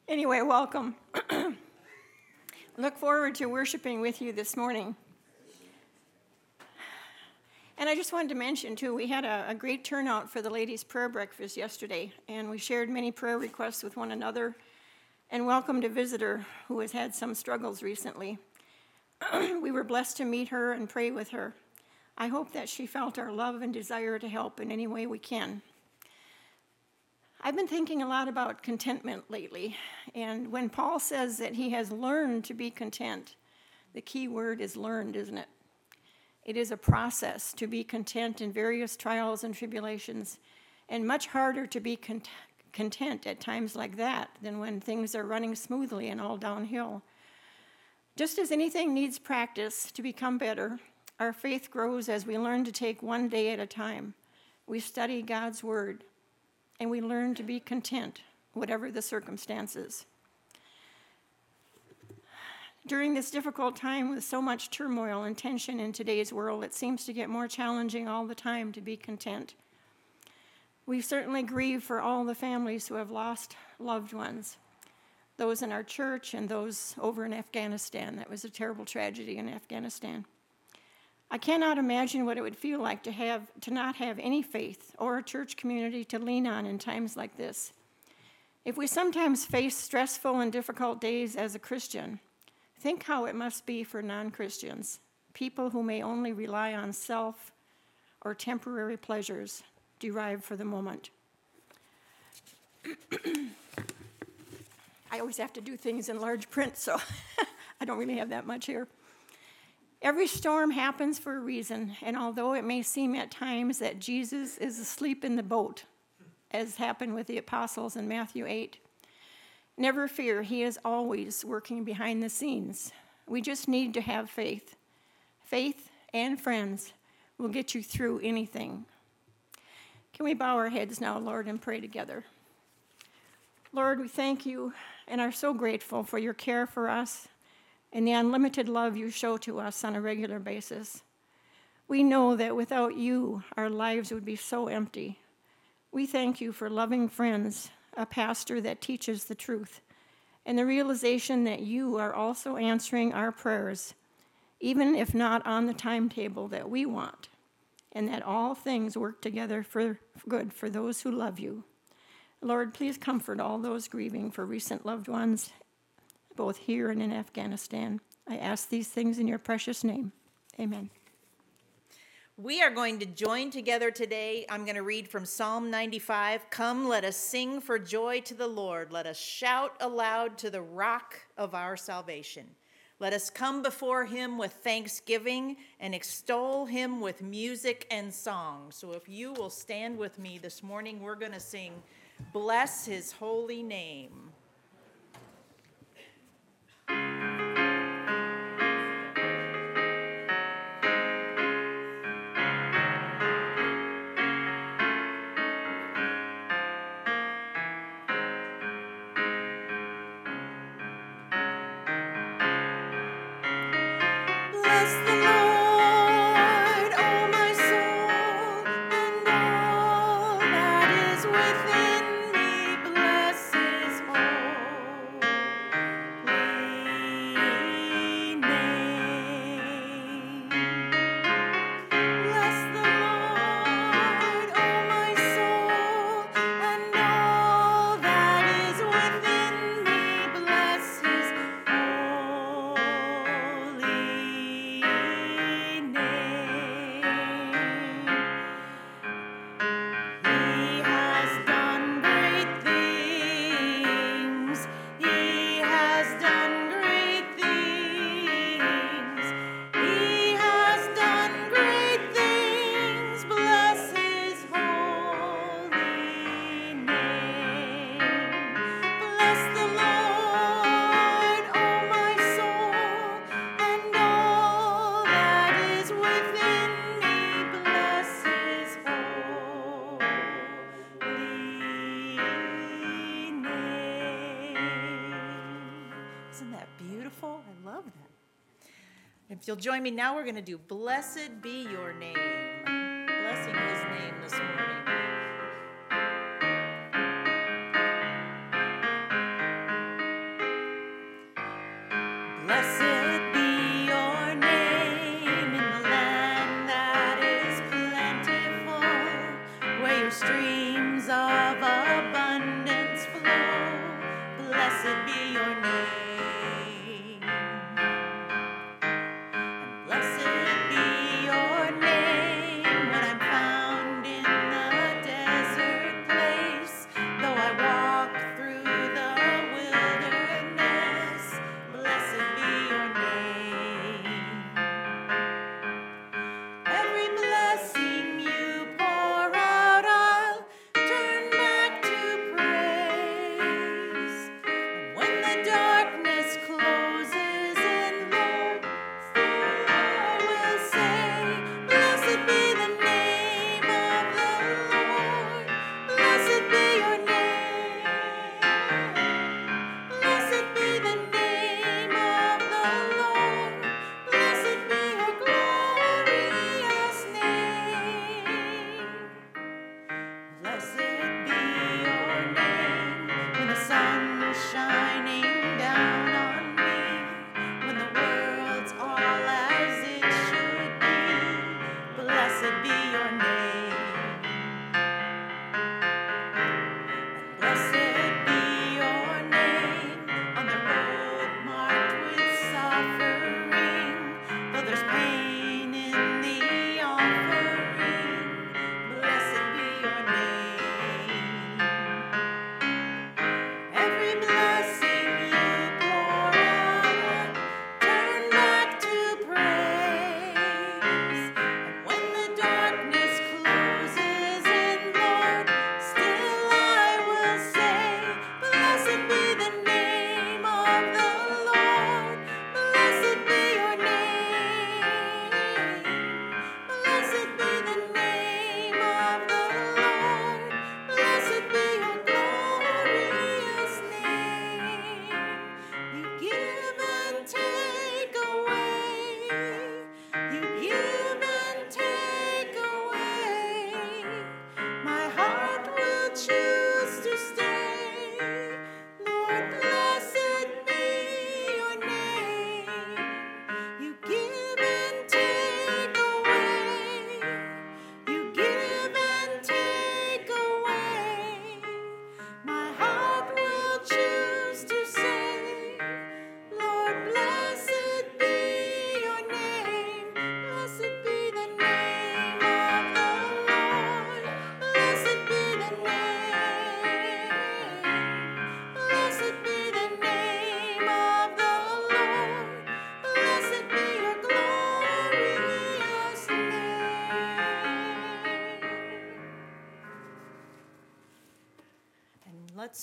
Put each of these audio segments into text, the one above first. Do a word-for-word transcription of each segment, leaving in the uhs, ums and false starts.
Anyway, welcome. Look forward to worshiping with you this morning. And I just wanted to mention, too, we had a, a great turnout for the ladies' prayer breakfast yesterday, and we shared many prayer requests with one another and welcomed a visitor who has had some struggles recently. We were blessed to meet her and pray with her. I hope that she felt our love and desire to help in any way we can. I've been thinking a lot about contentment lately, and when Paul says that he has learned to be content, the key word is learned, isn't it? It is a process to be content in various trials and tribulations, and much harder to be cont- content at times like that than when things are running smoothly and all downhill. Just as anything needs practice to become better, our faith grows as we learn to take one day at a time. We study God's word, and we learn to be content, whatever the circumstances. During this difficult time with so much turmoil and tension in today's world, it seems to get more challenging all the time to be content. We certainly grieve for all the families who have lost loved ones, those in our church and those over in Afghanistan. That was a terrible tragedy in Afghanistan. I cannot imagine what it would feel like to have to not have any faith or a church community to lean on in times like this. If we sometimes face stressful and difficult days as a Christian, think how it must be for non-Christians, people who may only rely on self or temporary pleasures derived for the moment. I always have to do things in large print, so I don't really have that much here. Every storm happens for a reason, and although it may seem at times that Jesus is asleep in the boat, as happened with the apostles in Matthew eight, never fear, he is always working behind the scenes. We just need to have faith. Faith and friends will get you through anything. Can we bow our heads now, Lord, and pray together? Lord, we thank you and are so grateful for your care for us and the unlimited love you show to us on a regular basis. We know that without you, our lives would be so empty. We thank you for loving friends, a pastor that teaches the truth, and the realization that you are also answering our prayers, even if not on the timetable that we want, and that all things work together for good for those who love you. Lord, please comfort all those grieving for recent loved ones, both here and in Afghanistan. I ask these things in your precious name. Amen. We are going to join together today. I'm going to read from Psalm ninety-five. Come, let us sing for joy to the Lord. Let us shout aloud to the rock of our salvation. Let us come before him with thanksgiving and extol him with music and song. So if you will stand with me this morning, we're going to sing, Bless His Holy Name. If you'll join me now, we're going to do Blessed Be Your Name. Blessing his name this morning.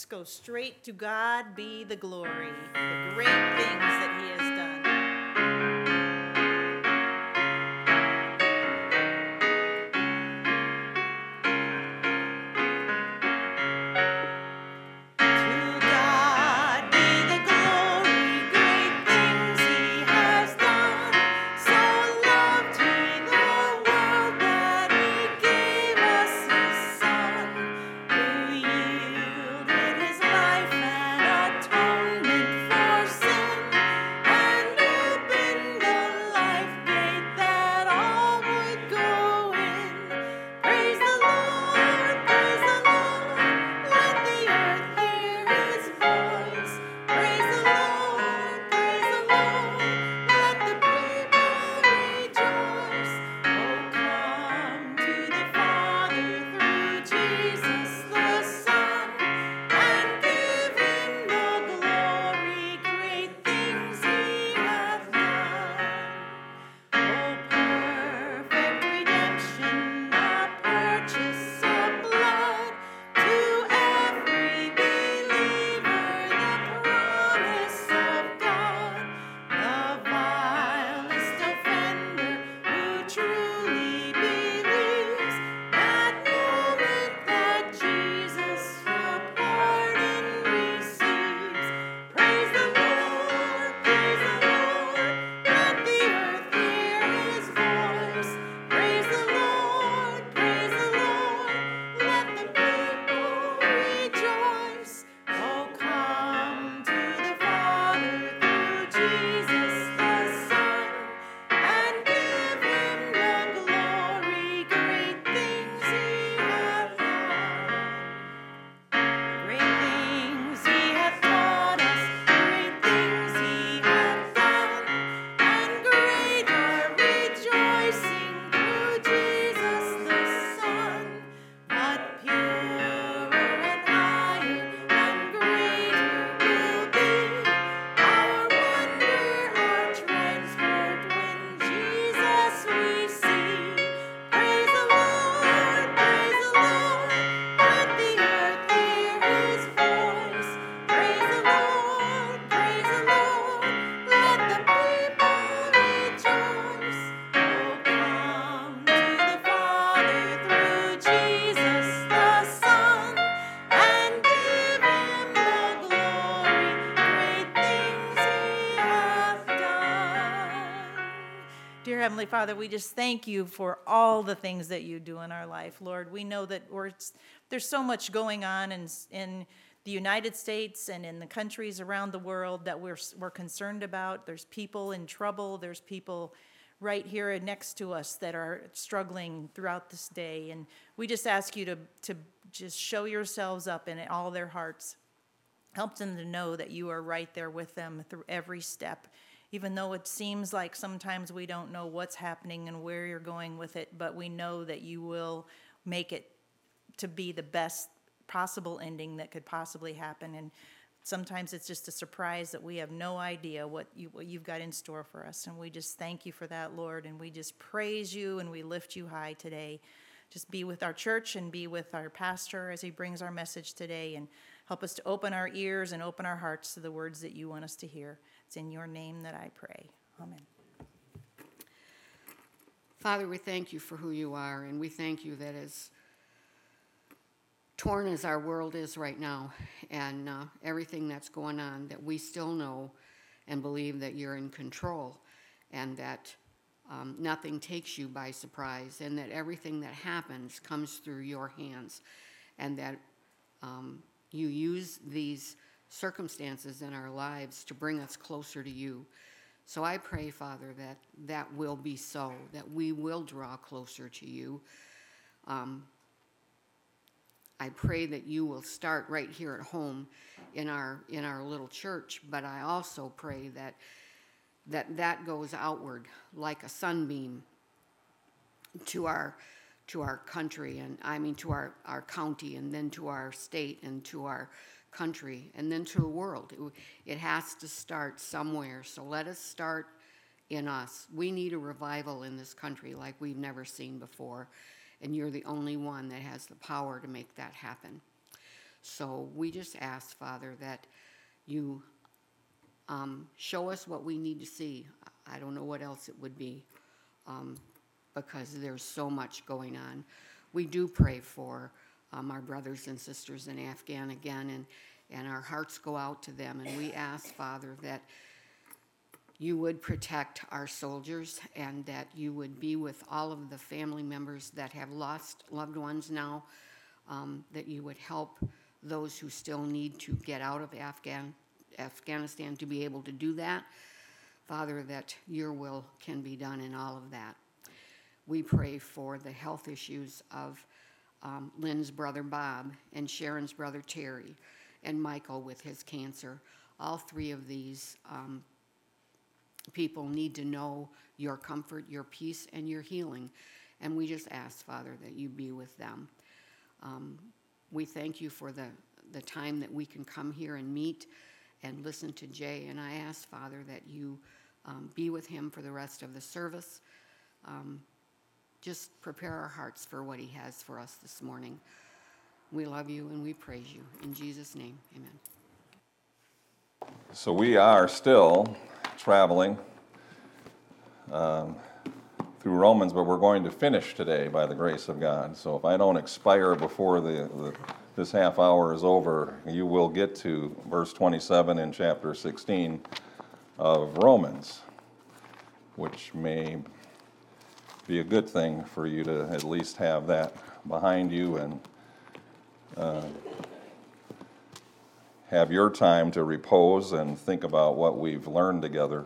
just go straight to God be the glory, the great things that he has done. Dear Heavenly Father, we just thank you for all the things that you do in our life, Lord. We know that we're, there's so much going on in, in the United States and in the countries around the world that we're, we're concerned about. There's people in trouble. There's people right here next to us that are struggling throughout this day. And we just ask you to, to just show yourselves up in all their hearts. Help them to know that you are right there with them through every step. Even though it seems like sometimes we don't know what's happening and where you're going with it, but we know that you will make it to be the best possible ending that could possibly happen. And sometimes it's just a surprise that we have no idea what, you, what you've got in store for us. And we just thank you for that, Lord, and we just praise you and we lift you high today. Just be with our church and be with our pastor as he brings our message today, and help us to open our ears and open our hearts to the words that you want us to hear. It's in your name that I pray. Amen. Father, we thank you for who you are, and we thank you that as torn as our world is right now and uh, everything that's going on, that we still know and believe that you're in control, and that um, nothing takes you by surprise, and that everything that happens comes through your hands, and that um, you use these circumstances in our lives to bring us closer to you. So I pray, Father, that that will be so, that we will draw closer to you. Um, I pray that you will start right here at home in our in our little church, but I also pray that that that goes outward like a sunbeam to our to our country, and I mean to our, our county, and then to our state, and to our country, and then to the world. It, it has to start somewhere, so let us start in us. We need a revival in this country like we've never seen before, and you're the only one that has the power to make that happen. So we just ask, Father, that you um, show us what we need to see. I don't know what else it would be, um, because there's so much going on. We do pray for um, our brothers and sisters in Afghan again, and, and our hearts go out to them. And we ask, Father, that you would protect our soldiers and that you would be with all of the family members that have lost loved ones now, um, that you would help those who still need to get out of Afghan, Afghanistan to be able to do that. Father, that your will can be done in all of that. We pray for the health issues of um, Lynn's brother Bob and Sharon's brother Terry and Michael with his cancer. All three of these um, people need to know your comfort, your peace, and your healing. And we just ask, Father, that you be with them. Um, we thank you for the, the time that we can come here and meet and listen to Jay. And I ask, Father, that you um, be with him for the rest of the service. Um, just prepare our hearts for what he has for us this morning. We love you and we praise you. In Jesus' name, amen. So we are still traveling um, through Romans, but we're going to finish today by the grace of God. So if I don't expire before the, the this half hour is over, you will get to verse twenty-seven in chapter sixteen of Romans, which may be a good thing for you to at least have that behind you and uh, have your time to repose and think about what we've learned together.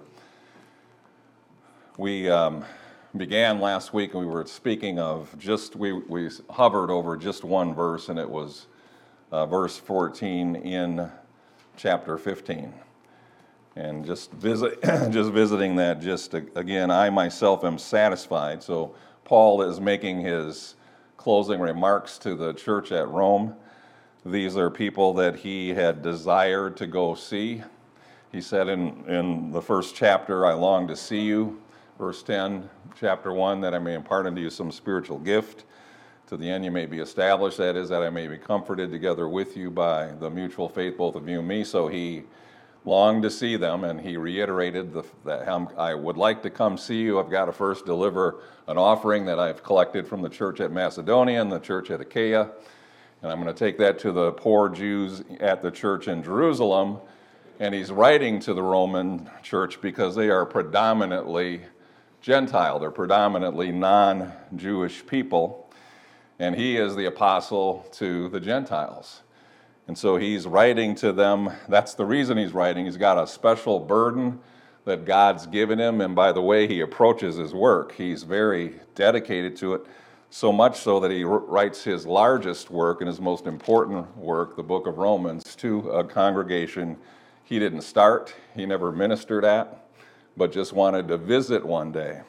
We um, began last week and we were speaking of just, we, we hovered over just one verse, and it was uh, verse fourteen in chapter fifteen. And just visit, just visiting that, just again, I myself am satisfied. So Paul is making his closing remarks to the church at Rome. These are people that he had desired to go see. He said in, in the first chapter, I long to see you. Verse ten, chapter one, that I may impart unto you some spiritual gift. To the end you may be established, that is, that I may be comforted together with you by the mutual faith, both of you and me. So he longed to see them, and he reiterated the, that I would like to come see you. I've got to first deliver an offering that I've collected from the church at Macedonia and the church at Achaia. And I'm going to take that to the poor Jews at the church in Jerusalem. And he's writing to the Roman church because they are predominantly Gentile. They're predominantly non-Jewish people. And he is the apostle to the Gentiles. And so he's writing to them. That's the reason he's writing. He's got a special burden that God's given him. And by the way he approaches his work, he's very dedicated to it. So much so that he writes his largest work and his most important work, the book of Romans, to a congregation he didn't start, he never ministered at, but just wanted to visit one day.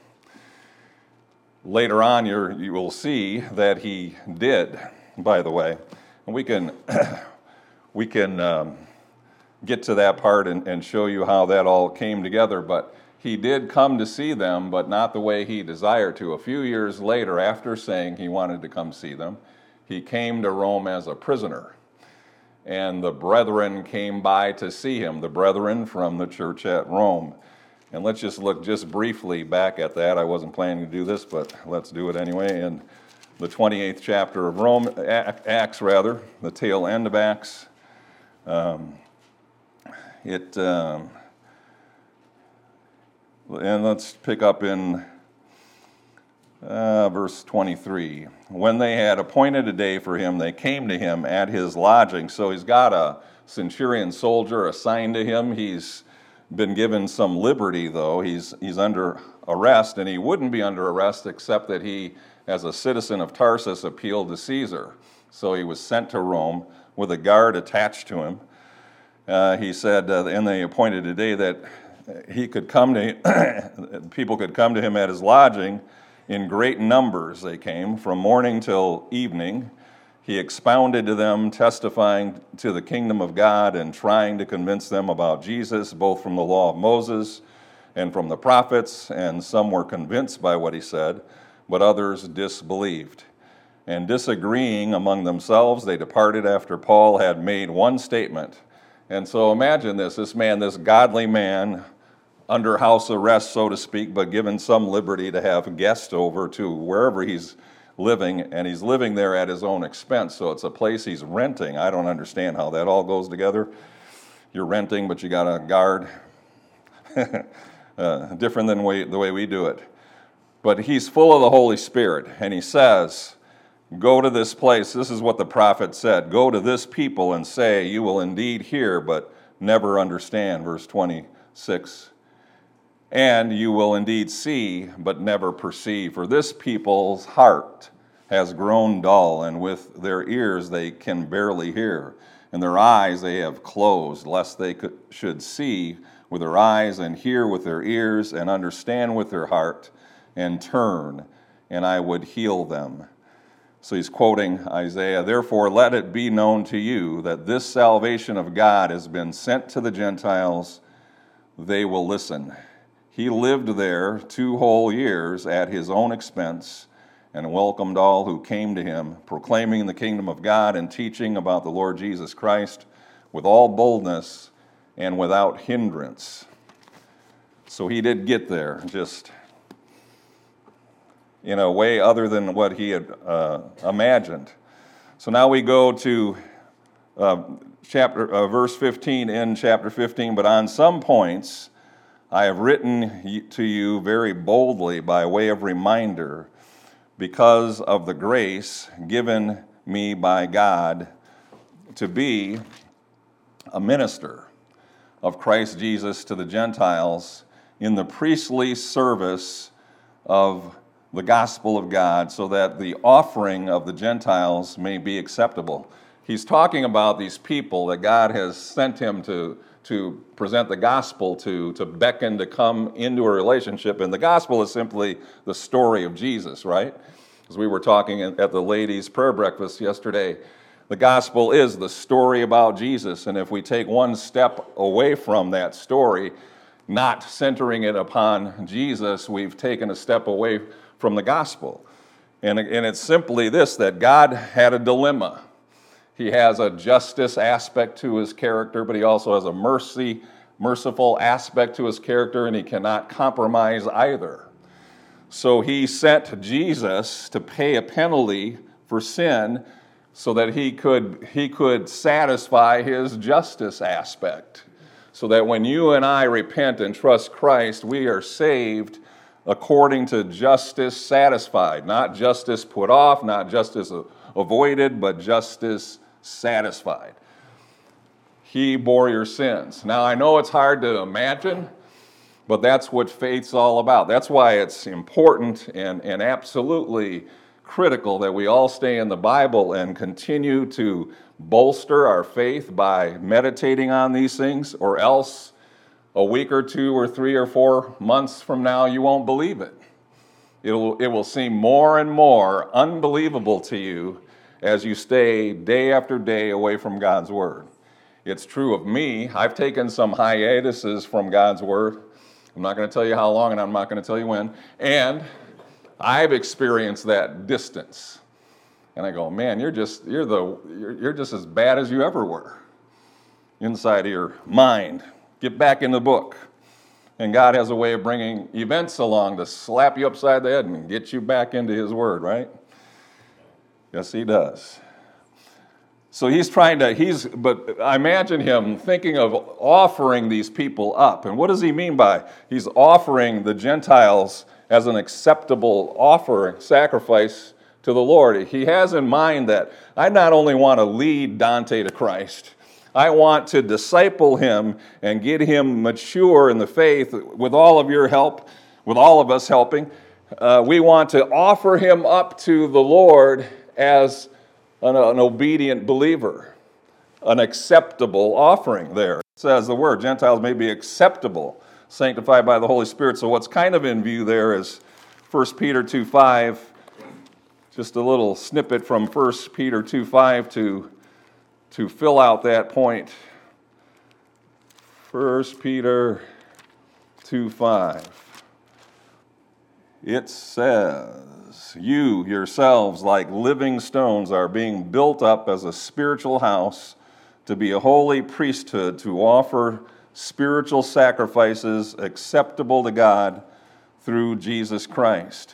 Later on, you're, you will see that he did, by the way. And we can, we can um, get to that part and, and show you how that all came together, but he did come to see them, but not the way he desired to. A few years later, after saying he wanted to come see them, he came to Rome as a prisoner. And the brethren came by to see him, the brethren from the church at Rome. And let's just look just briefly back at that. I wasn't planning to do this, but let's do it anyway. In the twenty-eighth chapter of Rome, Acts rather, the tail end of Acts, um, it... Um, And let's pick up in uh, verse twenty-three. When they had appointed a day for him, they came to him at his lodging. So he's got a centurion soldier assigned to him. He's been given some liberty, though. He's, he's under arrest, and he wouldn't be under arrest except that he, as a citizen of Tarsus, appealed to Caesar. So he was sent to Rome with a guard attached to him. Uh, he said, uh, and they appointed a day that he could come to, people could come to him at his lodging. In great numbers they came, from morning till evening. He expounded to them, testifying to the kingdom of God and trying to convince them about Jesus, both from the law of Moses and from the prophets. And some were convinced by what he said, but others disbelieved. And disagreeing among themselves, they departed after Paul had made one statement. And so imagine this, this man, this godly man, under house arrest, so to speak, but given some liberty to have guests over to wherever he's living, and he's living there at his own expense. So it's a place he's renting. I don't understand how that all goes together. You're renting, but you got a guard. uh, different than way, the way we do it. But he's full of the Holy Spirit, and he says, go to this place. This is what the prophet said. Go to this people and say, you will indeed hear, but never understand. Verse twenty-six. And you will indeed see, but never perceive. For this people's heart has grown dull, and with their ears they can barely hear. And their eyes they have closed, lest they could, should see with their eyes, and hear with their ears, and understand with their heart, and turn, and I would heal them. So he's quoting Isaiah, therefore let it be known to you that this salvation of God has been sent to the Gentiles. They will listen. He lived there two whole years at his own expense and welcomed all who came to him, proclaiming the kingdom of God and teaching about the Lord Jesus Christ with all boldness and without hindrance. So he did get there, just in a way other than what he had uh, imagined. So now we go to uh, chapter uh, verse fifteen in chapter fifteen. But on some points I have written to you very boldly by way of reminder, because of the grace given me by God to be a minister of Christ Jesus to the Gentiles in the priestly service of the gospel of God, so that the offering of the Gentiles may be acceptable. He's talking about these people that God has sent him to, to present the gospel to, to beckon to come into a relationship. And the gospel is simply the story of Jesus, right? As we were talking at the ladies' prayer breakfast yesterday, the gospel is the story about Jesus. And if we take one step away from that story, not centering it upon Jesus, we've taken a step away from the gospel. And, and it's simply this, that God had a dilemma. He has a justice aspect to his character, but he also has a mercy, merciful aspect to his character, and he cannot compromise either. So he sent Jesus to pay a penalty for sin so that he could, he could satisfy his justice aspect. So that when you and I repent and trust Christ, we are saved according to justice satisfied. Not justice put off, not justice avoided, but justice satisfied. He bore your sins. Now, I know it's hard to imagine, but that's what faith's all about. That's why it's important and, and absolutely critical that we all stay in the Bible and continue to bolster our faith by meditating on these things, or else a week or two or three or four months from now, you won't believe it. It'll, it will seem more and more unbelievable to you as you stay day after day away from God's Word. It's true of me. I've taken some hiatuses from God's Word. I'm not going to tell you how long, and I'm not going to tell you when. And I've experienced that distance. And I go, man, you're just you're the you're, you're just as bad as you ever were inside of your mind. Get back in the book. And God has a way of bringing events along to slap you upside the head and get you back into his word, right? Yes, he does. So he's trying to, he's, but I imagine him thinking of offering these people up. And what does he mean by he's offering the Gentiles as an acceptable offer, sacrifice to the Lord? He has in mind that I not only want to lead Dante to Christ, I want to disciple him and get him mature in the faith with all of your help, with all of us helping. Uh, we want to offer him up to the Lord as an, an obedient believer, an acceptable offering there. It says the word, Gentiles may be acceptable, sanctified by the Holy Spirit. So what's kind of in view there is First Peter two five, just a little snippet from First Peter two five to to fill out that point. First Peter two five. it says, "You yourselves, like living stones, are being built up as a spiritual house to be a holy priesthood, to offer spiritual sacrifices acceptable to God through Jesus Christ."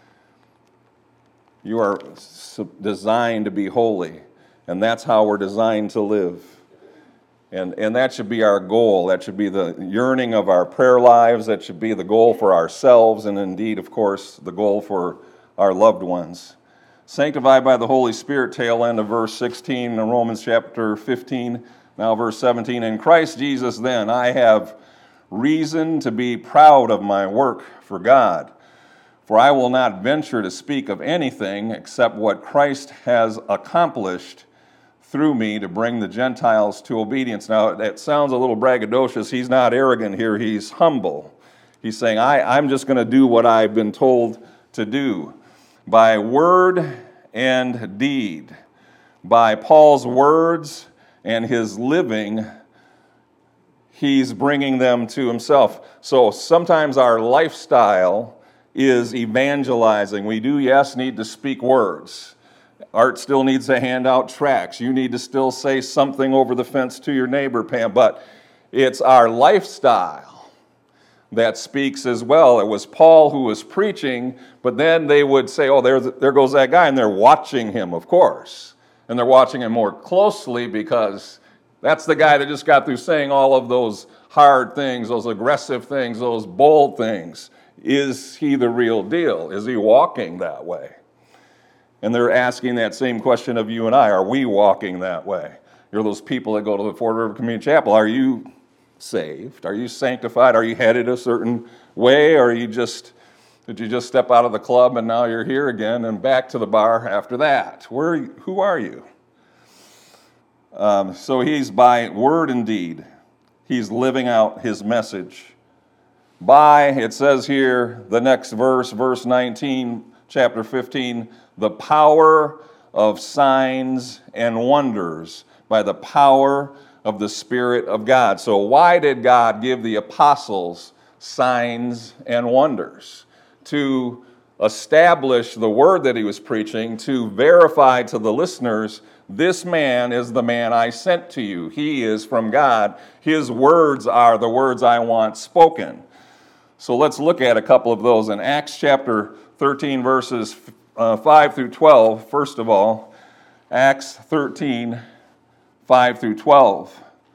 You are designed to be holy, and that's how we're designed to live. And, and that should be our goal. That should be the yearning of our prayer lives. That should be the goal for ourselves, and indeed, of course, the goal for our loved ones. Sanctified by the Holy Spirit, tail end of verse sixteen in Romans chapter fifteen, now verse seventeen. "In Christ Jesus then I have reason to be proud of my work for God. For I will not venture to speak of anything except what Christ has accomplished through me to bring the Gentiles to obedience." Now, that sounds a little braggadocious. He's not arrogant here. He's humble. He's saying, I, I'm just going to do what I've been told to do. By word and deed. By Paul's words and his living, he's bringing them to himself. So sometimes our lifestyle is evangelizing. We do, yes, need to speak words. Art still needs to hand out tracts. You need to still say something over the fence to your neighbor, Pam, but it's our lifestyle that speaks as well. It was Paul who was preaching, but then they would say, oh, there, there goes that guy, and they're watching him, of course. And they're watching him more closely because that's the guy that just got through saying all of those hard things, those aggressive things, those bold things. Is he the real deal? Is he walking that way? And they're asking that same question of you and I. Are we walking that way? You're those people that go to the Ford River Community Chapel. Are you saved? Are you sanctified? Are you headed a certain way? Or are you just, did you just step out of the club and now you're here again and back to the bar after that? Where, who are you? Um, so he's by word and deed. He's living out his message. By, it says here, the next verse, verse nineteen, chapter fifteen, the power of signs and wonders, by the power of the Spirit of God. So why did God give the apostles signs and wonders? To establish the word that he was preaching, to verify to the listeners, this man is the man I sent to you. He is from God. His words are the words I want spoken. So let's look at a couple of those. In Acts chapter thirteen, verses uh, five through twelve, first of all, Acts thirteen, five through twelve.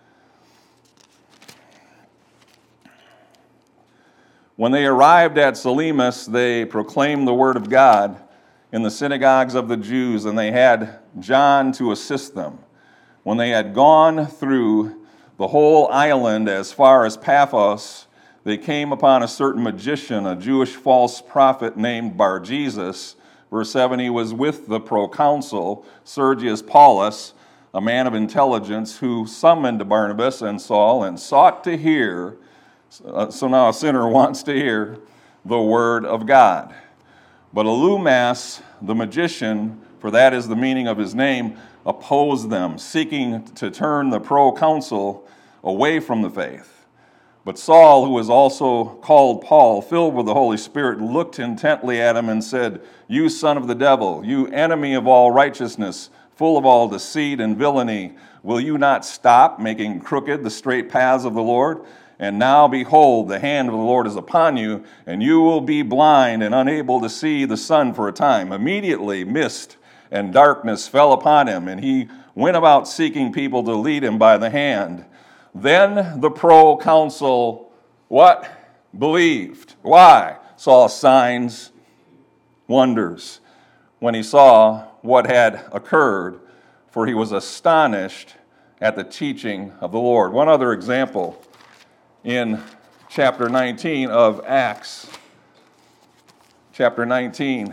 When they arrived at Salamis, they proclaimed the word of God in the synagogues of the Jews, and they had John to assist them. When they had gone through the whole island as far as Paphos, they came upon a certain magician, a Jewish false prophet named Bar-Jesus. Verse seven, he was with the proconsul, Sergius Paulus, a man of intelligence, who summoned Barnabas and Saul and sought to hear, so now a sinner wants to hear, the word of God. But Elumas, the magician, for that is the meaning of his name, opposed them, seeking to turn the proconsul away from the faith. But Saul, who was also called Paul, filled with the Holy Spirit, looked intently at him and said, "You son of the devil, you enemy of all righteousness, full of all deceit and villainy, will you not stop making crooked the straight paths of the Lord? And now, behold, the hand of the Lord is upon you, and you will be blind and unable to see the sun for a time." Immediately, mist and darkness fell upon him, and he went about seeking people to lead him by the hand. Then the proconsul, what? Believed. Why? Saw signs, wonders, when he saw what had occurred, for he was astonished at the teaching of the Lord. One other example in chapter nineteen of Acts. Chapter nineteen.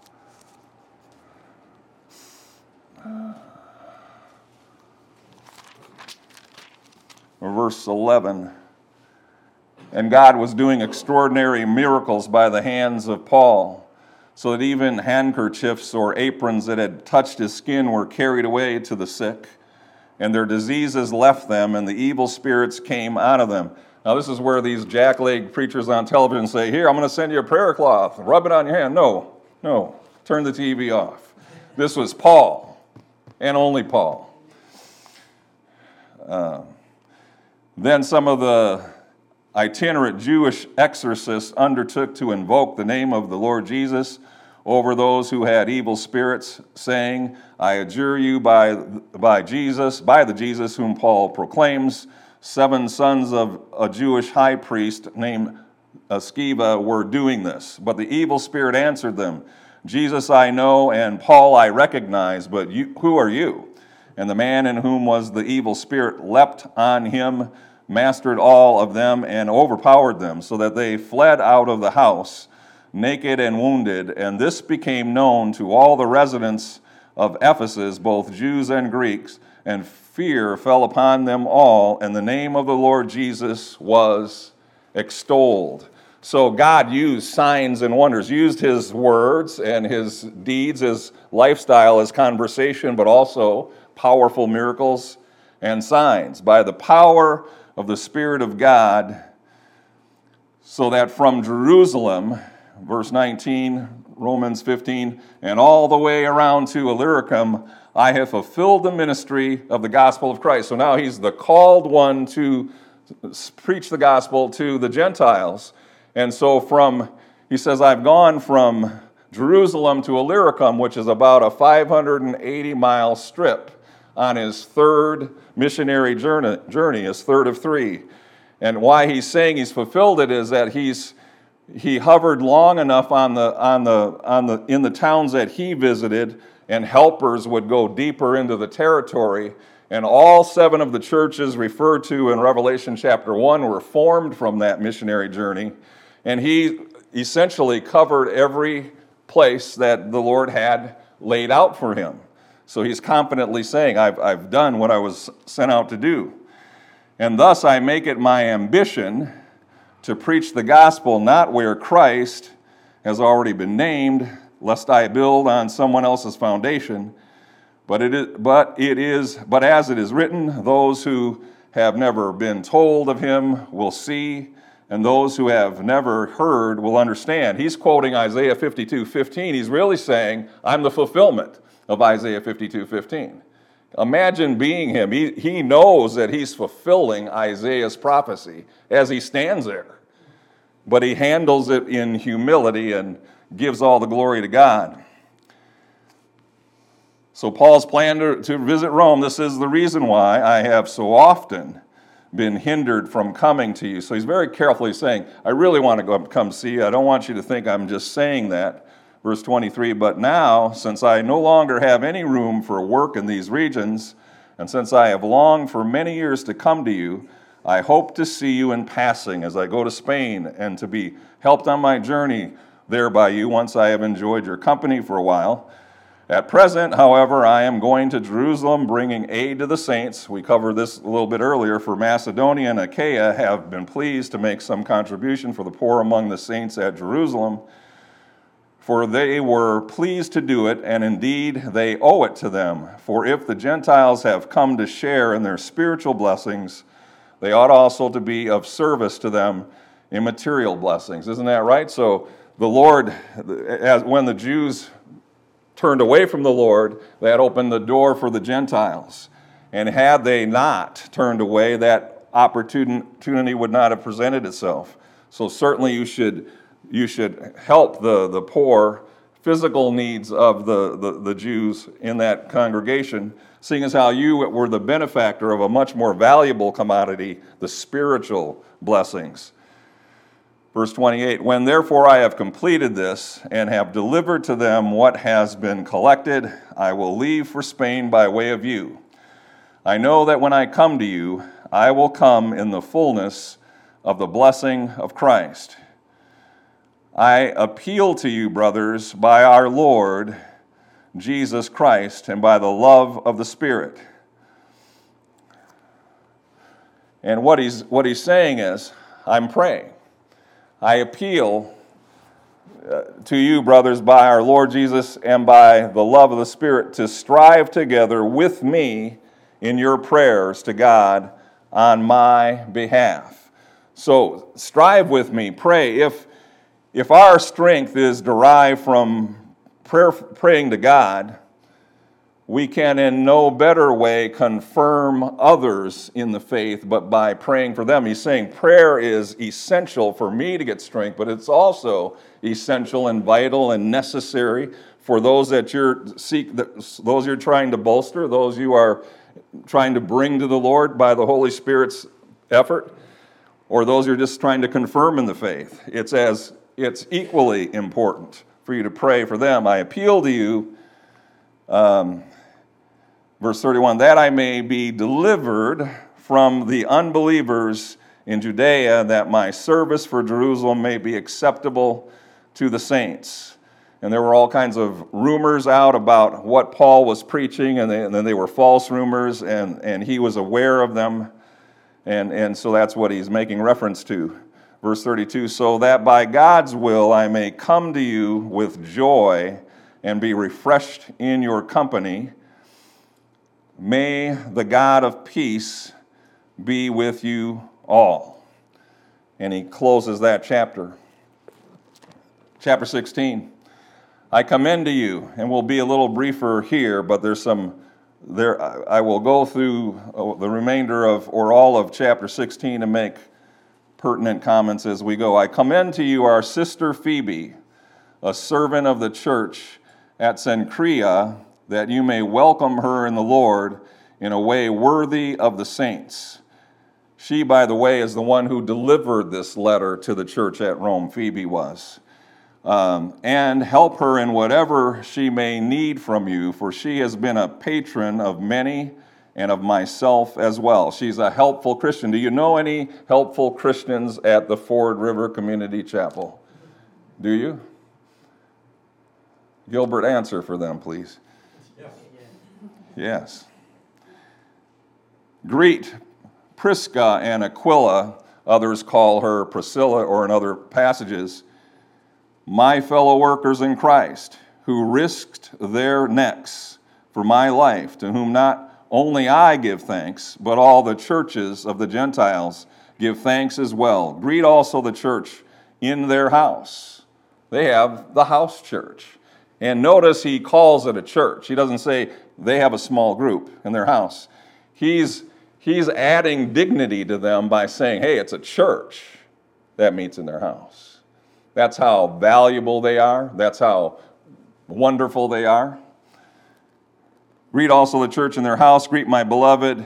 Verse eleven. And God was doing extraordinary miracles by the hands of Paul, so that even handkerchiefs or aprons that had touched his skin were carried away to the sick. and their diseases left them, and the evil spirits came out of them. Now, this is where these jackleg preachers on television say, here, I'm going to send you a prayer cloth. Rub it on your hand. No, no. Turn the T V off. This was Paul, and only Paul. Uh, then some of the itinerant Jewish exorcists undertook to invoke the name of the Lord Jesus over those who had evil spirits, saying, I adjure you by, by Jesus, by the Jesus whom Paul proclaims. Seven sons of a Jewish high priest named Sceva were doing this. But the evil spirit answered them, Jesus I know, and Paul I recognize, but you, who are you? And the man in whom was the evil spirit leapt on him, mastered all of them, and overpowered them, so that they fled out of the house, naked and wounded. And this became known to all the residents of Ephesus, both Jews and Greeks, and fear fell upon them all, and the name of the Lord Jesus was extolled. So God used signs and wonders, used his words and his deeds, his lifestyle, his conversation, but also powerful miracles and signs by the power of the Spirit of God, so that from Jerusalem, verse nineteen, Romans fifteen, and all the way around to Illyricum, I have fulfilled the ministry of the gospel of Christ. So now he's the called one to preach the gospel to the Gentiles. And so from, he says, I've gone from Jerusalem to Illyricum, which is about a five hundred eighty mile strip, on his third missionary journey, journey, his third of three. And why he's saying he's fulfilled it is that he's he hovered long enough on the on the on the in the towns that he visited, and helpers would go deeper into the territory. And all seven of the churches referred to in Revelation chapter one were formed from that missionary journey. And he essentially covered every place that the Lord had laid out for him. So he's confidently saying, I've, I've done what I was sent out to do. And thus I make it my ambition to preach the gospel not where Christ has already been named, lest I build on someone else's foundation, but it is, but it is, but as it is written, those who have never been told of him will see, and those who have never heard will understand. He's quoting Isaiah fifty-two fifteen. He's really saying, I'm the fulfillment of Isaiah fifty-two fifteen. Imagine being him. He, he knows that he's fulfilling Isaiah's prophecy as he stands there. But he handles it in humility and gives all the glory to God. So Paul's plan to, to visit Rome, this is the reason why I have so often been hindered from coming to you. So he's very carefully saying, I really want to go come see you. I don't want you to think I'm just saying that. Verse twenty-three, but now, since I no longer have any room for work in these regions, and since I have longed for many years to come to you, I hope to see you in passing as I go to Spain, and to be helped on my journey there by you once I have enjoyed your company for a while. At present, however, I am going to Jerusalem bringing aid to the saints. We covered this a little bit earlier, for Macedonia and Achaia have been pleased to make some contribution for the poor among the saints at Jerusalem, for they were pleased to do it, and indeed they owe it to them. For if the Gentiles have come to share in their spiritual blessings, they ought also to be of service to them in material blessings. Isn't that right? So the Lord, as when the Jews turned away from the Lord, that opened the door for the Gentiles. And had they not turned away, that opportunity would not have presented itself. So certainly you should you should help the, the poor physical needs of the, the, the Jews in that congregation, seeing as how you were the benefactor of a much more valuable commodity, the spiritual blessings. Verse twenty-eight, when therefore I have completed this and have delivered to them what has been collected, I will leave for Spain by way of you. I know that when I come to you, I will come in the fullness of the blessing of Christ. I appeal to you, brothers, by our Lord Jesus Christ and by the love of the Spirit. And what he's, what he's saying is, I'm praying. I appeal uh, to you, brothers, by our Lord Jesus and by the love of the Spirit, to strive together with me in your prayers to God on my behalf. So strive with me, pray. If, if our strength is derived from prayer, praying to God, we can in no better way confirm others in the faith but by praying for them. He's saying prayer is essential for me to get strength, but it's also essential and vital and necessary for those that you're seek, those you're trying to bolster, those you are trying to bring to the Lord by the Holy Spirit's effort, or those you're just trying to confirm in the faith. It's as it's equally important for you to pray for them. I appeal to you. Um, Verse thirty-one, that I may be delivered from the unbelievers in Judea, that my service for Jerusalem may be acceptable to the saints. And there were all kinds of rumors out about what Paul was preaching, and, they, and then they were false rumors, and, and he was aware of them. And, and so that's what he's making reference to. Verse thirty-two, so that by God's will I may come to you with joy and be refreshed in your company. May the God of peace be with you all. And he closes that chapter. Chapter sixteen. I commend to you, and we'll be a little briefer here, but there's some, there I will go through the remainder of, or all of chapter sixteen and make pertinent comments as we go. I commend to you our sister Phoebe, a servant of the church at Cenchrea, that you may welcome her in the Lord in a way worthy of the saints. She, by the way, is the one who delivered this letter to the church at Rome, Phoebe was. Um, and help her in whatever she may need from you, for she has been a patron of many and of myself as well. She's a helpful Christian. Do you know any helpful Christians at the Ford River Community Chapel? Do you? Gilbert, answer for them, please. Yes. Greet Prisca and Aquila, others call her Priscilla, or in other passages, my fellow workers in Christ, who risked their necks for my life, to whom not only I give thanks, but all the churches of the Gentiles give thanks as well. Greet also the church in their house. They have the house church. And notice he calls it a church. He doesn't say they have a small group in their house. He's, he's adding dignity to them by saying, hey, it's a church that meets in their house. That's how valuable they are. That's how wonderful they are. Greet also the church in their house. Greet my beloved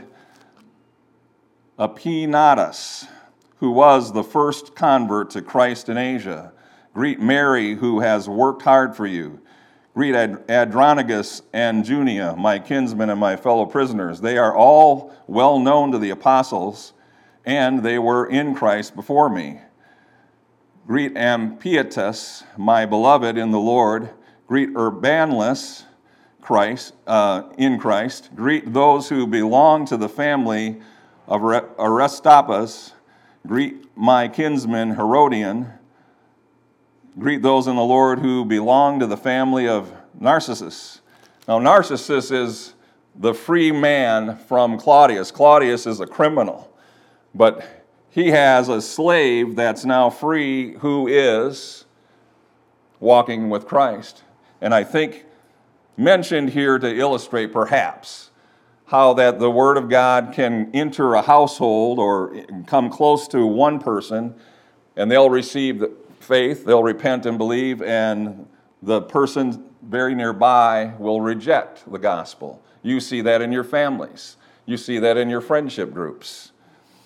Epaenetus, who was the first convert to Christ in Asia. Greet Mary, who has worked hard for you. Greet Andronicus and Junia, my kinsmen and my fellow prisoners. They are all well known to the apostles, and they were in Christ before me. Greet Ampliatus, my beloved in the Lord. Greet Urbanus, Christ, uh, in Christ. Greet those who belong to the family of Aristoppus. Greet my kinsman Herodian. Greet those in the Lord who belong to the family of Narcissus. Now, Narcissus is the free man from Claudius. Claudius is a criminal, but he has a slave that's now free who is walking with Christ. And I think mentioned here to illustrate perhaps how that the Word of God can enter a household or come close to one person, and they'll receive the faith, they'll repent and believe, and the person very nearby will reject the gospel. You see that in your families. You see that in your friendship groups.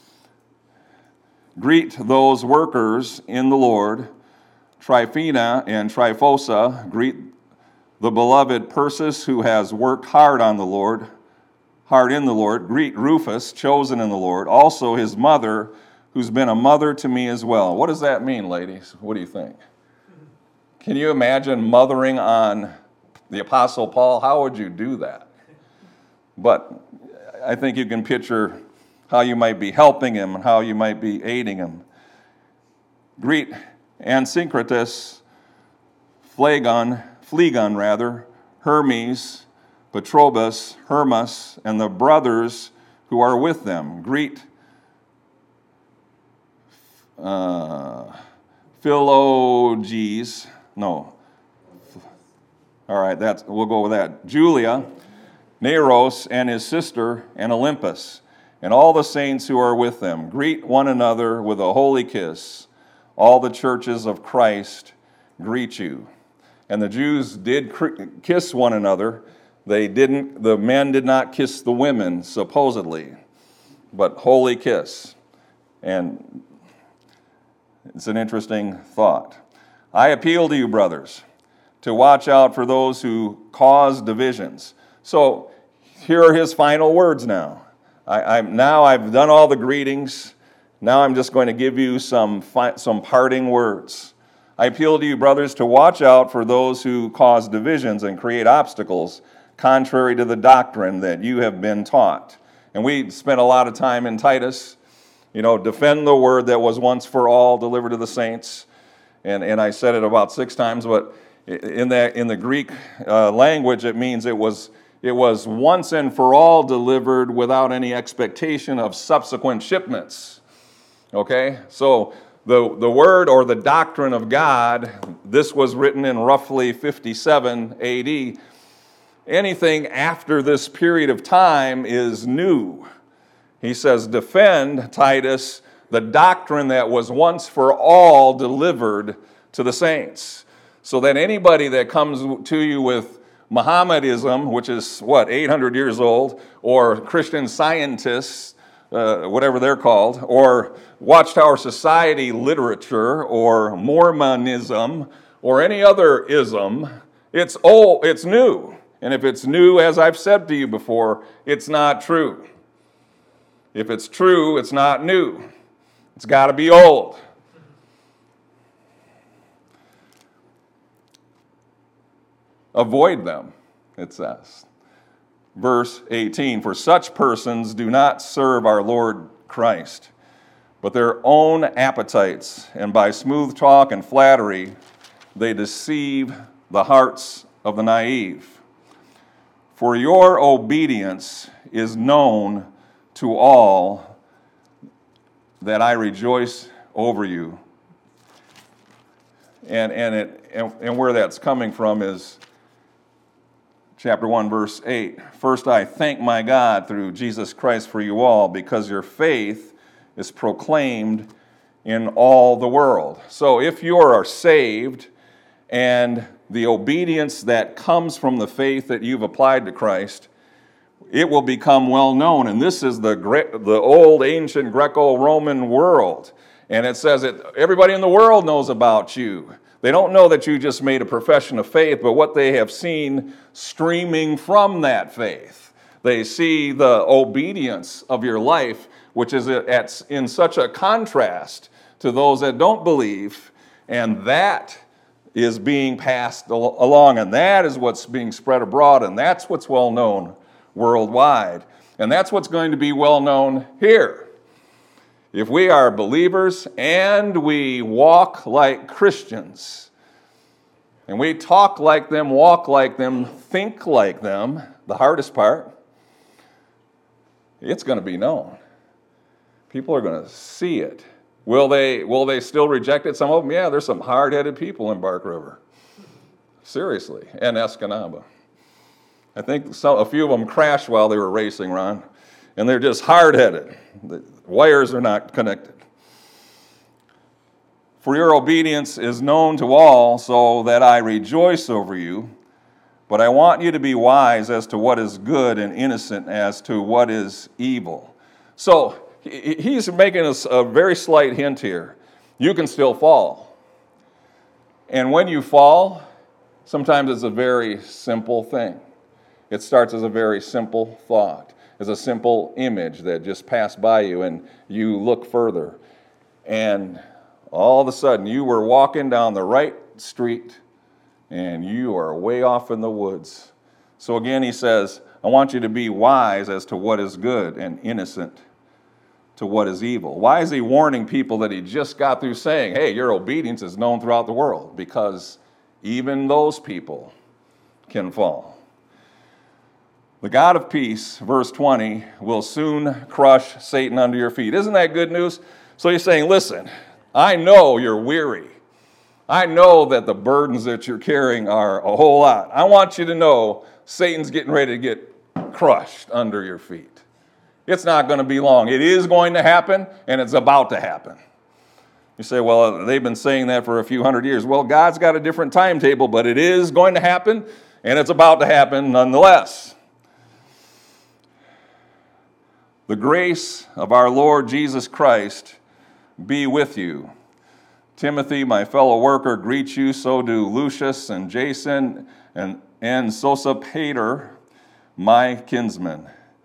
Greet those workers in the Lord, Tryphena and Tryphosa. Greet the beloved Persis, who has worked hard on the Lord, hard in the Lord. Greet Rufus, chosen in the Lord, also his mother, who's been a mother to me as well. What does that mean, ladies? What do you think? Can you imagine mothering on the Apostle Paul? How would you do that? But I think you can picture how you might be helping him and how you might be aiding him. Greet Asyncritus, Phlegon, Phlegon rather, Hermes, Patrobas, Hermas, and the brothers who are with them. Greet uh, Philologes, no, all right, that's, we'll go with that. Julia, Neros, and his sister, and Olympus, and all the saints who are with them. Greet one another with a holy kiss. All the churches of Christ greet you. And the Jews did kiss one another. They didn't, the men did not kiss the women, supposedly, but holy kiss. And it's an interesting thought. I appeal to you, brothers, to watch out for those who cause divisions. So here are his final words now. I, I'm, now I've done all the greetings. Now I'm just going to give you some, fi- some parting words. I appeal to you, brothers, to watch out for those who cause divisions and create obstacles contrary to the doctrine that you have been taught. And we spent a lot of time in Titus, you know, defend the word that was once for all delivered to the saints. And, and I said it about six times, but in, that, in the Greek uh, language, it means it was, it was once and for all delivered without any expectation of subsequent shipments. Okay? So the, the word or the doctrine of God, this was written in roughly fifty-seven A D. Anything after this period of time is new. He says, defend, Titus, the doctrine that was once for all delivered to the saints. So that anybody that comes to you with Mohammedism, which is, what, eight hundred years old, or Christian Scientists, uh, whatever they're called, or Watchtower Society literature, or Mormonism, or any other ism, it's old, it's new. And if it's new, as I've said to you before, it's not true. If it's true, it's not new. It's got to be old. Avoid them, it says. Verse eighteen, for such persons do not serve our Lord Christ, but their own appetites, and by smooth talk and flattery, they deceive the hearts of the naive. For your obedience is known to all that I rejoice over you. And and it and, and where that's coming from is chapter one, verse eight. First I thank my God through Jesus Christ for you all, because your faith is proclaimed in all the world. So if you are saved, and the obedience that comes from the faith that you've applied to Christ, it will become well known. And this is the the old ancient Greco-Roman world. And it says that everybody in the world knows about you. They don't know that you just made a profession of faith, but what they have seen streaming from that faith. They see the obedience of your life, which is at, in such a contrast to those that don't believe, and that is being passed along, and that is what's being spread abroad, and that's what's well known worldwide. And that's what's going to be well known here. If we are believers and we walk like Christians, and we talk like them, walk like them, think like them, the hardest part, it's going to be known. People are going to see it. Will they, will they still reject it? Some of them, yeah, there's some hard-headed people in Bark River. Seriously, and Escanaba. I think some, a few of them crashed while they were racing, Ron, and they're just hard-headed. The wires are not connected. For your obedience is known to all, so that I rejoice over you, but I want you to be wise as to what is good and innocent as to what is evil. So, he's making us a very slight hint here. You can still fall. And when you fall, sometimes it's a very simple thing. It starts as a very simple thought, as a simple image that just passed by you, and you look further. And all of a sudden, you were walking down the right street, and you are way off in the woods. So again, he says, I want you to be wise as to what is good and innocent to what is evil. Why is he warning people that he just got through saying, hey, your obedience is known throughout the world? Because even those people can fall. The God of peace, verse twenty, will soon crush Satan under your feet. Isn't that good news? So he's saying, listen, I know you're weary. I know that the burdens that you're carrying are a whole lot. I want you to know Satan's getting ready to get crushed under your feet. It's not going to be long. It is going to happen, and it's about to happen. You say, well, they've been saying that for a few hundred years. Well, God's got a different timetable, but it is going to happen, and it's about to happen nonetheless. The grace of our Lord Jesus Christ be with you. Timothy, my fellow worker, greets you. So do Lucius and Jason and, and Sosipater, my kinsman.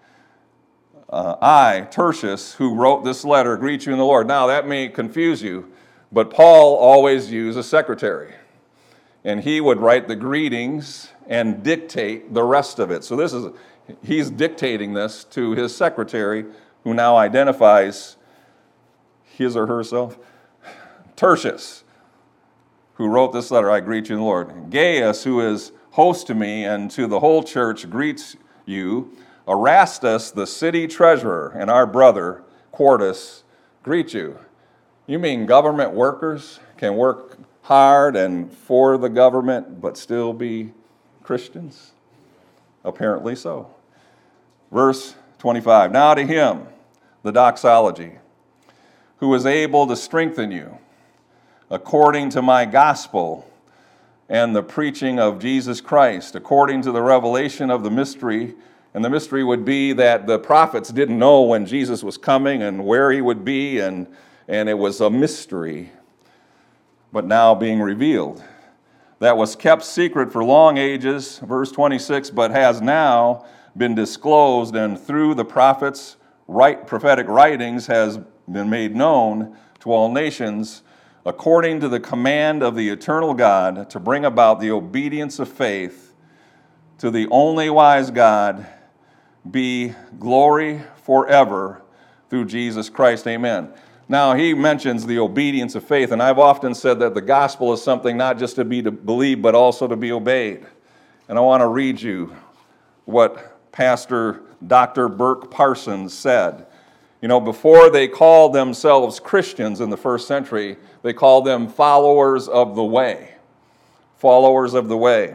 Uh, I, Tertius, who wrote this letter, greet you in the Lord. Now, that may confuse you, but Paul always used a secretary. And he would write the greetings and dictate the rest of it. So this is, he's dictating this to his secretary, who now identifies his or herself. Tertius, who wrote this letter, I greet you in the Lord. Gaius, who is host to me and to the whole church, greets you. Erastus, the city treasurer, and our brother, Quartus, greet you. You mean government workers can work hard and for the government, but still be Christians? Apparently so. Verse twenty-five, now to him, the doxology, who is able to strengthen you, according to my gospel and the preaching of Jesus Christ, according to the revelation of the mystery. And the mystery would be that the prophets didn't know when Jesus was coming and where he would be, and, and it was a mystery, but now being revealed. That was kept secret for long ages, verse twenty-six, but has now been disclosed, and through the prophets' right, prophetic writings has been made known to all nations, according to the command of the eternal God, to bring about the obedience of faith to the only wise God, be glory forever through Jesus Christ. Amen. Now, he mentions the obedience of faith, and I've often said that the gospel is something not just to be to believe, but also to be obeyed. And I want to read you what Pastor Doctor Burke Parsons said. You know, before they called themselves Christians in the first century, they called them followers of the way. Followers of the way.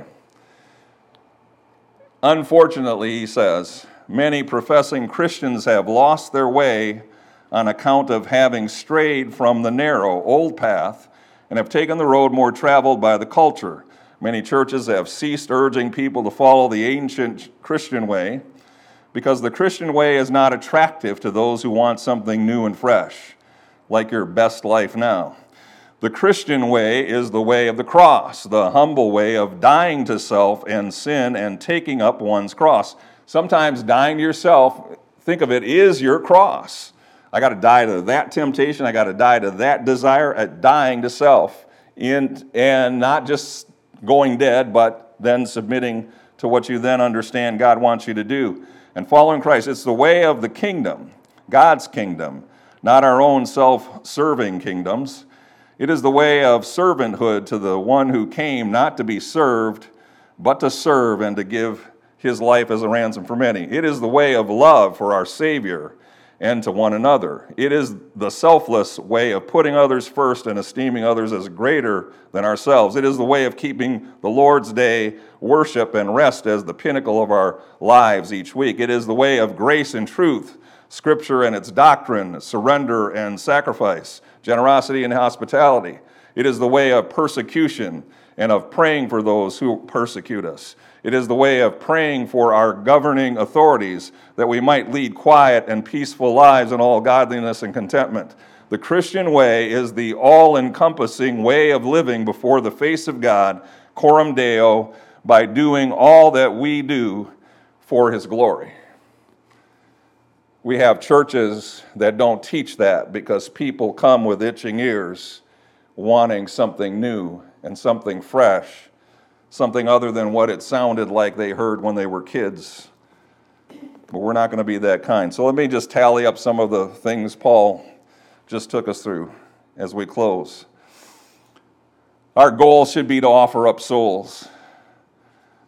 Unfortunately, he says, many professing Christians have lost their way on account of having strayed from the narrow, old path and have taken the road more traveled by the culture. Many churches have ceased urging people to follow the ancient Christian way because the Christian way is not attractive to those who want something new and fresh, like your best life now. The Christian way is the way of the cross, the humble way of dying to self and sin and taking up one's cross. Sometimes dying to yourself, think of it, is your cross. I got to die to that temptation. I got to die to that desire at dying to self, in, and not just going dead, but then submitting to what you then understand God wants you to do. And following Christ, it's the way of the kingdom, God's kingdom, not our own self-serving kingdoms. It is the way of servanthood to the one who came not to be served, but to serve and to give his life as a ransom for many. It is the way of love for our Savior and to one another. It is the selfless way of putting others first and esteeming others as greater than ourselves. It is the way of keeping the Lord's Day worship and rest as the pinnacle of our lives each week. It is the way of grace and truth, Scripture and its doctrine, surrender and sacrifice, generosity and hospitality. It is the way of persecution and of praying for those who persecute us. It is the way of praying for our governing authorities that we might lead quiet and peaceful lives in all godliness and contentment. The Christian way is the all-encompassing way of living before the face of God, coram Deo, by doing all that we do for his glory. We have churches that don't teach that because people come with itching ears wanting something new and something fresh, something other than what it sounded like they heard when they were kids. But we're not going to be that kind. So let me just tally up some of the things Paul just took us through as we close. Our goal should be to offer up souls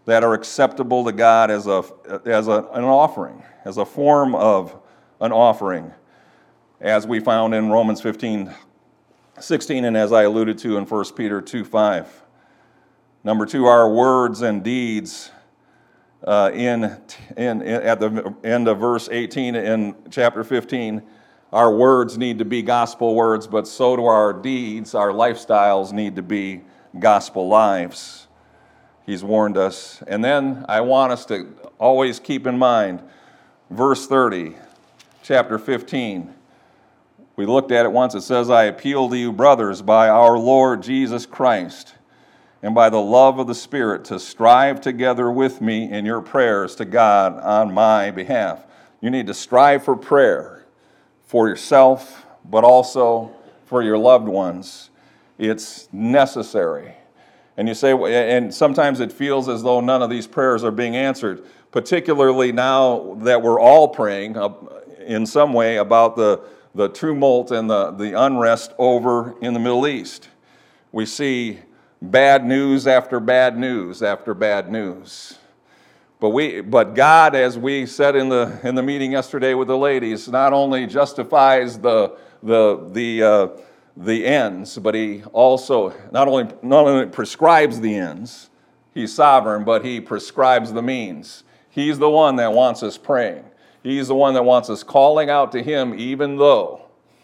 that are acceptable to God as, a, as a, an offering, as a form of an offering, as we found in Romans fifteen, sixteen, and as I alluded to in First Peter two, five. Number two, our words and deeds uh, in, in, in at the end of verse eighteen in chapter fifteen, our words need to be gospel words, but so do our deeds, our lifestyles need to be gospel lives. He's warned us. And then I want us to always keep in mind verse thirty, chapter fifteen. We looked at it once. It says, I appeal to you, brothers, by our Lord Jesus Christ, and by the love of the Spirit, to strive together with me in your prayers to God on my behalf. You need to strive for prayer for yourself, but also for your loved ones. It's necessary. And you say, and sometimes it feels as though none of these prayers are being answered, particularly now that we're all praying in some way about the, the tumult and the, the unrest over in the Middle East. We see bad news after bad news after bad news. But we, but God, as we said in the in the meeting yesterday with the ladies, not only justifies the the the uh, the ends, but He also not only not only prescribes the ends. He's sovereign, but He prescribes the means. He's the one that wants us praying. He's the one that wants us calling out to Him, even though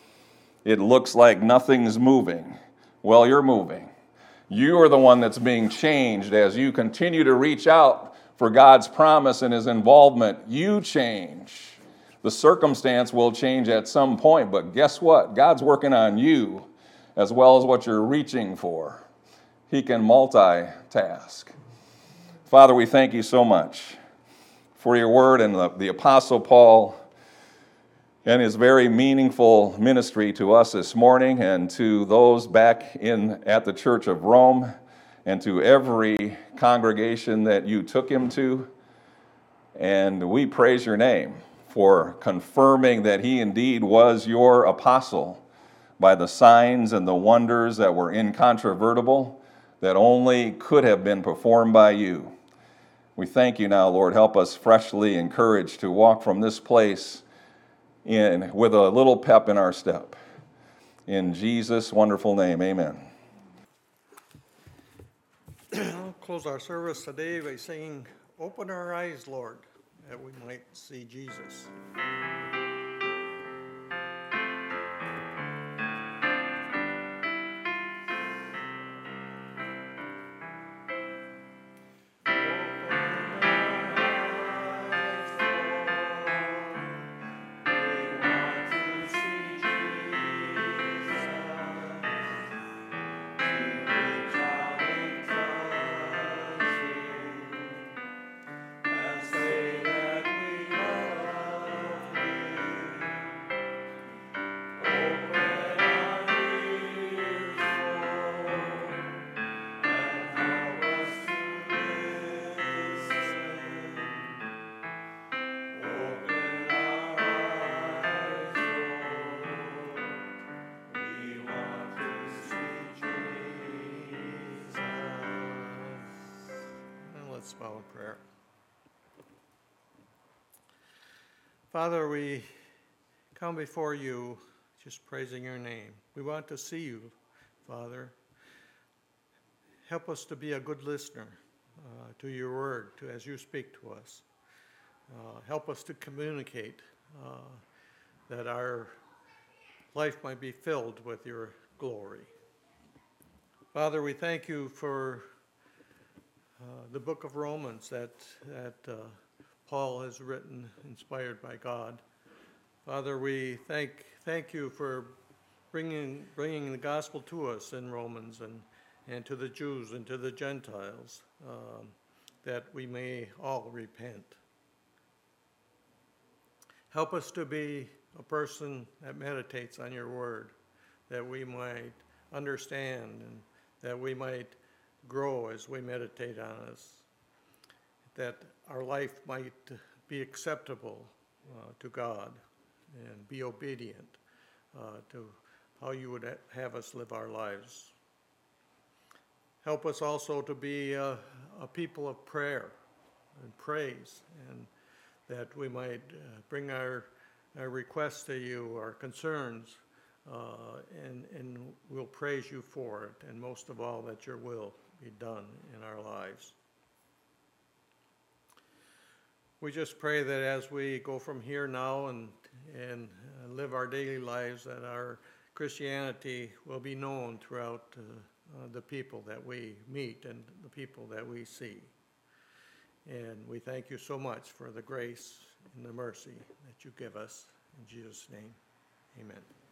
it looks like nothing's moving. Well, you're moving. You are the one that's being changed as you continue to reach out for God's promise and His involvement. You change. The circumstance will change at some point, but guess what? God's working on you as well as what you're reaching for. He can multitask. Father, we thank you so much for your word and the, the Apostle Paul and his very meaningful ministry to us this morning and to those back in at the Church of Rome and to every congregation that you took him to. And we praise your name for confirming that he indeed was your apostle by the signs and the wonders that were incontrovertible, that only could have been performed by you. We thank you now, Lord. Help us freshly encouraged to walk from this place in with a little pep in our step. In Jesus' wonderful name, amen. I'll close our service today by singing, Open Our Eyes, Lord, that we might see Jesus. Let's bow in prayer. Father, we come before you just praising your name. We want to see you, Father. Help us to be a good listener uh, to your word, to as you speak to us. Uh, help us to communicate uh, that our life might be filled with your glory. Father, we thank you for Uh, the book of Romans that that uh, Paul has written, inspired by God. Father, we thank thank you for bringing bringing the gospel to us in Romans and and to the Jews and to the Gentiles, um, that we may all repent. Help us to be a person that meditates on your word, that we might understand and that we might grow as we meditate on us, that our life might be acceptable uh, to God and be obedient uh, to how you would have us live our lives. Help us also to be a, a people of prayer and praise, and that we might uh, bring our, our requests to you, our concerns, uh, and, and we'll praise you for it, and most of all, that your will be done in our lives. We just pray that as we go from here now and, and uh, live our daily lives, that our Christianity will be known throughout uh, uh, the people that we meet and the people that we see. And we thank you so much for the grace and the mercy that you give us. In Jesus' name, amen.